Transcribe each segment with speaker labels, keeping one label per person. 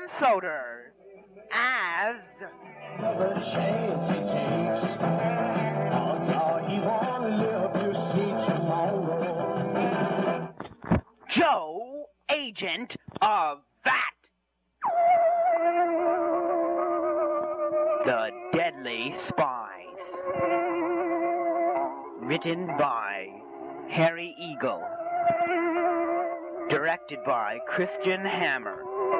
Speaker 1: Soder as
Speaker 2: Never chance he takes. Odds are he won't live to see tomorrow.
Speaker 1: Joe, agent of VAT. The Deadly Spies. Written by Harry Eagle. Directed by Christian Hammer.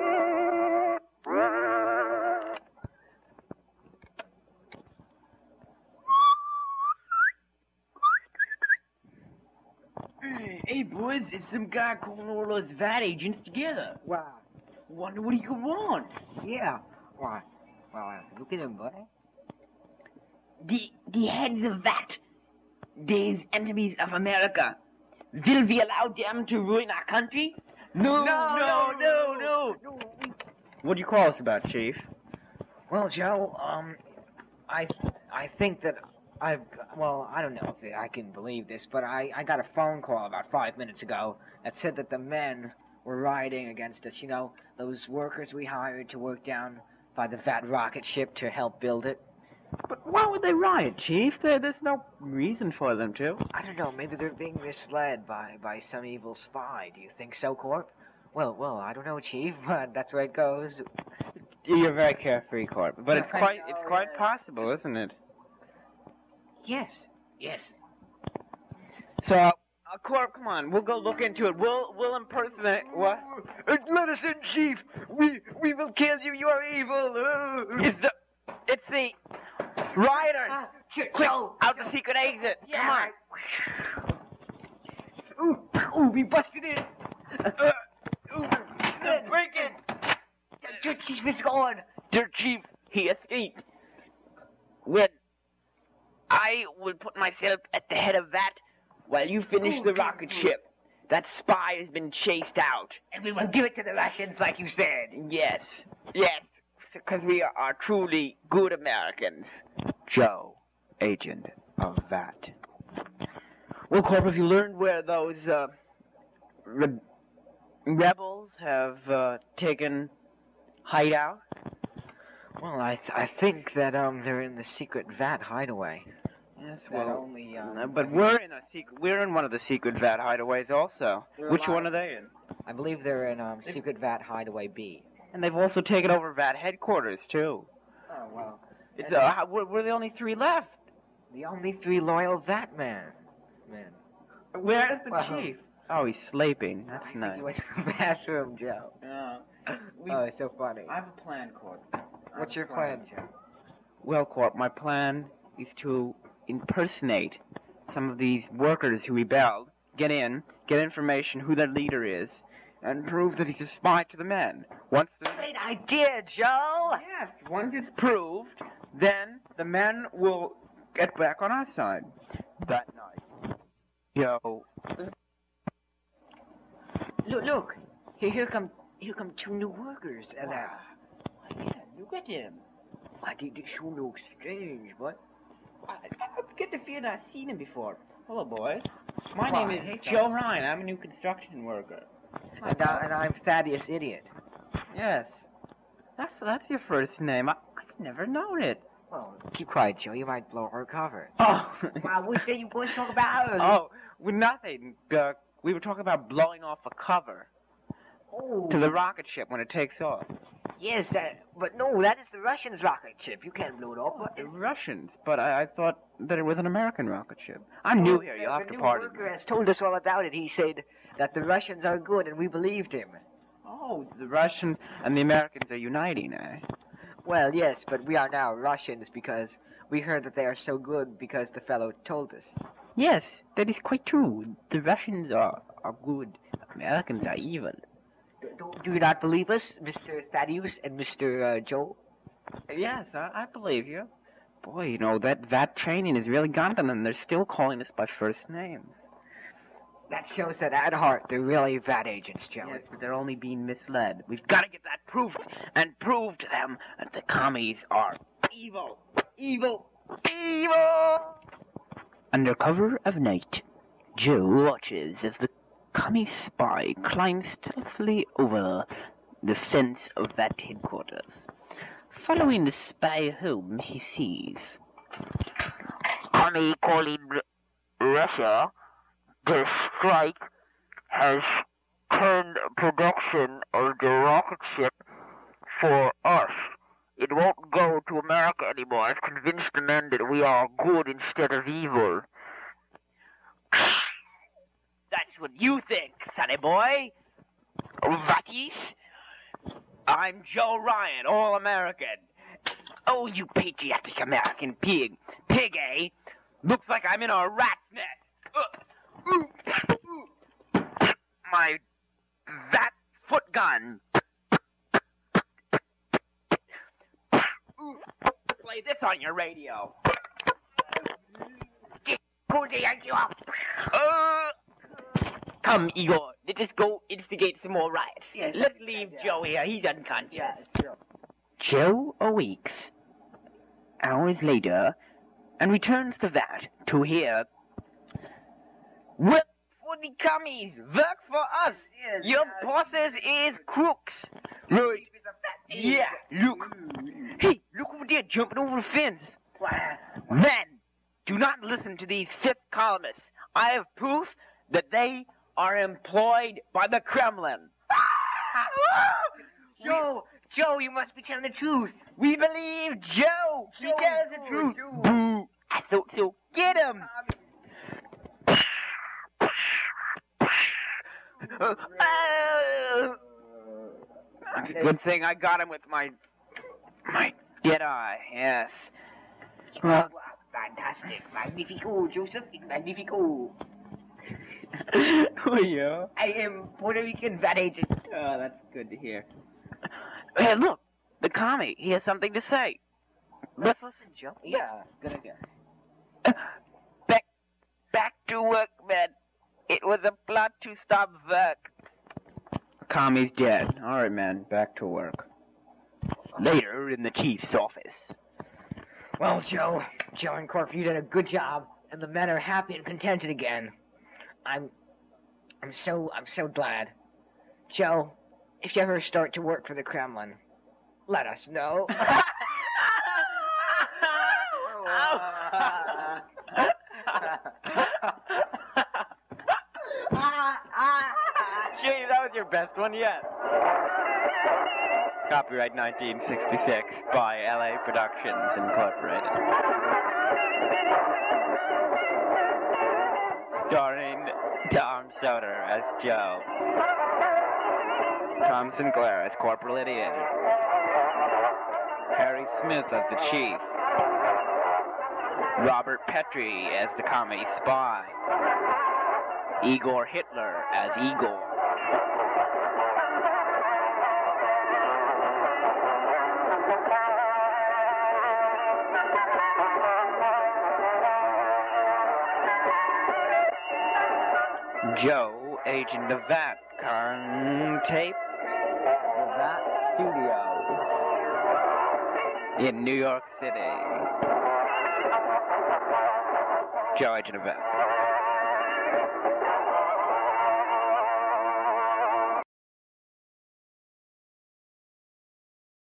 Speaker 1: Hey boys, it's some guy calling all those VAT agents together.
Speaker 3: Wow.
Speaker 1: Wonder what he could want.
Speaker 3: Yeah. Why? Well, look at him, boy.
Speaker 1: The heads of VAT. These enemies of America. Will we allow them to ruin our country? No. What do you call us about, Chief?
Speaker 3: Well, Joe, I think that I don't know if I can believe this, but I got a phone call about 5 minutes ago that said that the men were rioting against us. You know, those workers we hired to work down by the VAT rocket ship to help build it.
Speaker 1: But why would they riot, Chief? There's no reason for them to.
Speaker 3: I don't know, maybe they're being misled by some evil spy. Do you think so, Corp? Well, I don't know, Chief, but that's where it goes.
Speaker 1: You're very carefree, Corp. But it's quite possible, isn't it?
Speaker 3: Yes.
Speaker 1: So, Corp, come on, we'll go look into it. We'll impersonate what?
Speaker 3: Let us in, Chief. We will kill you. You are evil.
Speaker 1: It's the rioters. Quick, out the secret exit.
Speaker 3: Yeah.
Speaker 1: Come on.
Speaker 3: Ooh, we busted in.
Speaker 1: Break it.
Speaker 3: Dirt Chief is gone.
Speaker 1: Dirt Chief, he escaped. When I will put myself at the head of that while you finish the rocket ship. That spy has been chased out.
Speaker 3: And we will give it to the Russians like you said.
Speaker 1: Yes, because we are truly good Americans. Joe, agent of VAT. Well, Corp, have you learned where those rebels have taken hideout?
Speaker 3: Well, I think that they're in the secret VAT hideaway.
Speaker 1: Yes, well, but we're in one of the secret VAT hideaways also. Which one are they in?
Speaker 3: I believe they're in secret VAT hideaway B.
Speaker 1: And they've also taken over VAT headquarters too.
Speaker 3: Oh well.
Speaker 1: It's we're the only three left.
Speaker 3: The only three loyal VAT men.
Speaker 1: Where's the chief? Oh, he's sleeping. That's nice.
Speaker 3: He went to the bathroom, Joe. Oh, it's so funny.
Speaker 1: I have a plan, Corp.
Speaker 3: What's your plan, Joe?
Speaker 1: Well, Corp, my plan is to impersonate some of these workers who rebelled, get information who their leader is, and prove that he's a spy to the men.
Speaker 3: Great idea, Joe!
Speaker 1: Yes, once it's proved, then the men will get back on our side. That night. Joe.
Speaker 3: Look. Here come two new workers. And
Speaker 1: yeah, look at him.
Speaker 3: I think they sure look strange, but
Speaker 1: I get the feeling I've seen him before. Hello, boys. My name is Joe Ryan. I'm a new construction worker.
Speaker 3: And I'm Thaddeus Idiot.
Speaker 1: Yes. That's your first name. I've never known it.
Speaker 3: Well, keep quiet, Joe. You might blow her cover.
Speaker 1: Oh.
Speaker 3: Wow, what did you boys talk about?
Speaker 1: Oh, nothing. We were talking about blowing off a cover.
Speaker 3: Oh.
Speaker 1: To the rocket ship when it takes off.
Speaker 3: Yes, but no, that is the Russians' rocket ship. You can't blow it off.
Speaker 1: Oh, the Russians, but I thought that it was an American rocket ship. I'm new here. You'll have to pardon me.
Speaker 3: The new worker has told us all about it. He said that the Russians are good, and we believed him.
Speaker 1: Oh, the Russians and the Americans are uniting, eh?
Speaker 3: Well, yes, but we are now Russians because we heard that they are so good because the fellow told us.
Speaker 1: Yes, that is quite true. The Russians are good. Americans are evil.
Speaker 3: Do you not believe us, Mr. Thaddeus and Mr. Joe?
Speaker 1: Yes, I believe you. Boy, you know, that VAT training has really gone to them. They're still calling us by first names.
Speaker 3: That shows that at heart they're really VAT agents, Joe.
Speaker 1: Yes, but they're only being misled. We've got to get that proved and prove to them that the commies are evil. Evil. Evil! Under cover of night, Joe watches as the commie spy climbs stealthily over the fence of that headquarters, following the spy home he sees.
Speaker 4: Army calling Russia. The strike has turned production of the rocket ship for us. It won't go to America anymore. I've convinced the men that we are good instead of evil.
Speaker 1: That's what you think, sonny boy. Rockies? I'm Joe Ryan, All-American. Oh, you patriotic American pig. Pig, eh? Looks like I'm in a rat's nest. My... that foot gun. Play this on your radio. Come, Igor. Let us go instigate some more riots.
Speaker 3: Yes,
Speaker 1: Let's leave Joe here. He's unconscious.
Speaker 3: Yes, sure.
Speaker 1: Joe awakes hours later and returns to that to hear, "Work for the commies, work for us.
Speaker 3: Yes,
Speaker 1: Your bosses is crooks." Right. Yeah, look. Hey, look over there, jumping over the fence. Men, do not listen to these fifth columnists. I have proof that they are employed by the Kremlin.
Speaker 3: Joe, you must be telling the truth.
Speaker 1: We believe Joe. He tells the truth. Boo. I thought so. Get him. It's a good thing I got him with my dead eye. Yes. Well,
Speaker 3: Fantastic. Magnifico, Joseph. Magnifico.
Speaker 1: who are you?
Speaker 3: I am Puerto Rican vat agent.
Speaker 1: Oh, that's good to hear. Hey, look, the commie. He has something to say. Let's listen, Joe.
Speaker 3: Yeah, good idea.
Speaker 1: Back to work, men. It was a plot to stop work. Commie's dead. All right, man, back to work. Later, in the chief's office.
Speaker 3: Well, Joe and Corp, you did a good job, and the men are happy and contented again. I'm so glad. Joe, if you ever start to work for the Kremlin, let us know.
Speaker 1: Gee, that was your best one yet. Copyright 1966 by LA Productions Incorporated. Starring Tom Soder as Joe. Tom Sinclair as Corporal Idiot. Harry Smith as the Chief. Robert Petrie as the commie spy. Igor Hitler as Igor. Joe, agent of VAT, tape the VAT Studios in New York City. Joe, agent of VAT.